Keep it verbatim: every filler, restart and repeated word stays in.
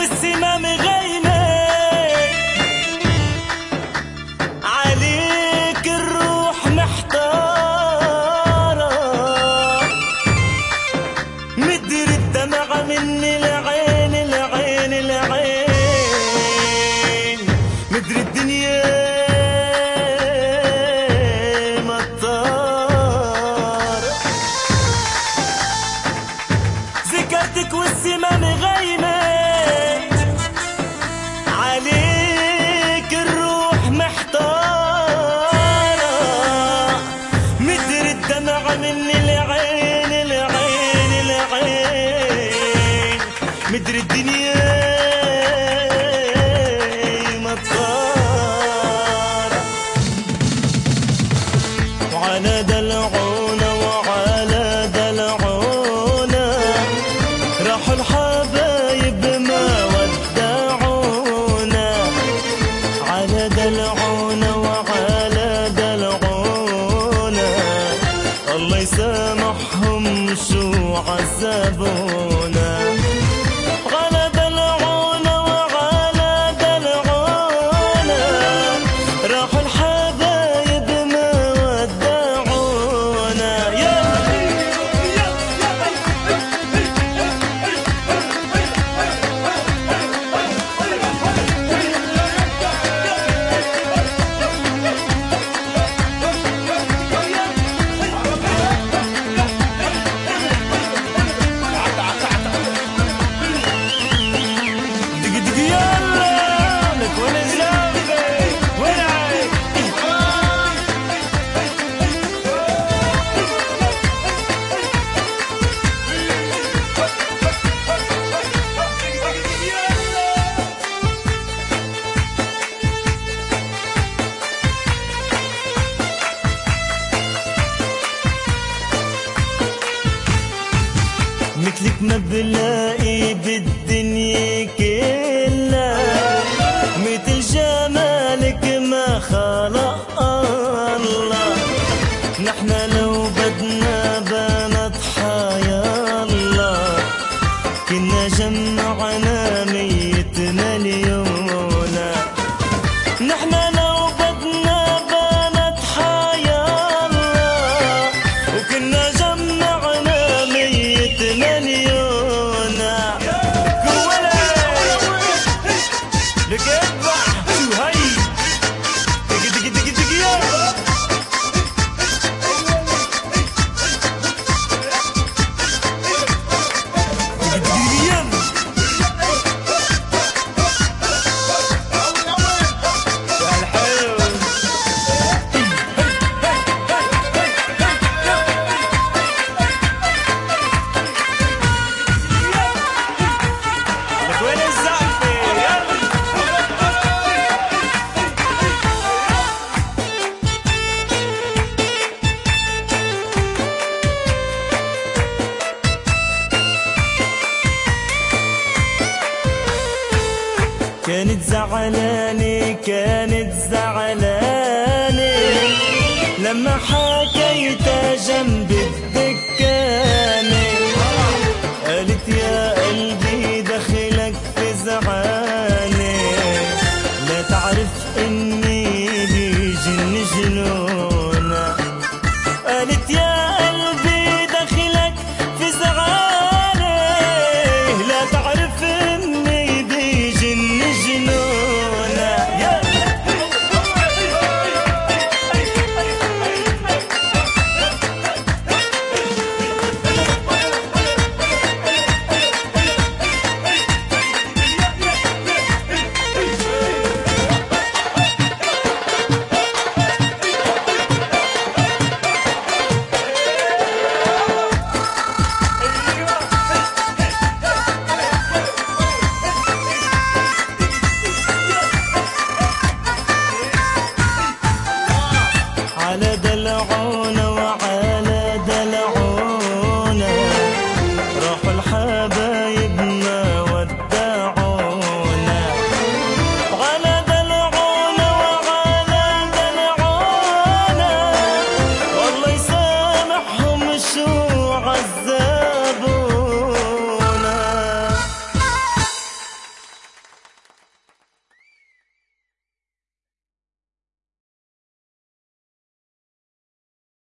والسمام غيمة عليك الروح محتارة، مدري الدمعة مني العين العين العين، مدري الدنيا مطار، ذكرتك والسمام غيمة عليك الروح محتارة، مدري الدمعة مني العين العين العين، مدري الدنيا مطار، وعلى دلعونا وعلى دلعونا راحوا الحبايب ما ودعونا، على دلعونا وعلى دلعونا الله يسامحهم شو عذبونا، على دلعونا وعلى دلعونا راحوا الحبايب ما ودعونا. مثلك ما بلاقي بالدنيا كلها، مثل جمالك ما خلق الله، نحنا لو بدنا بنات حيا الله كنا جمعنا مية مليون، نحنا لو بدنا بنات حيا الله وكنا جمعنا مية مليون. لك ادفع شو هي دق دق دق دق يلا دق دق يلا يا الحلو. لك وين الزعفة يلا. كانت زعلانة كانت زعلانة لما حكيتها جنب الدكان،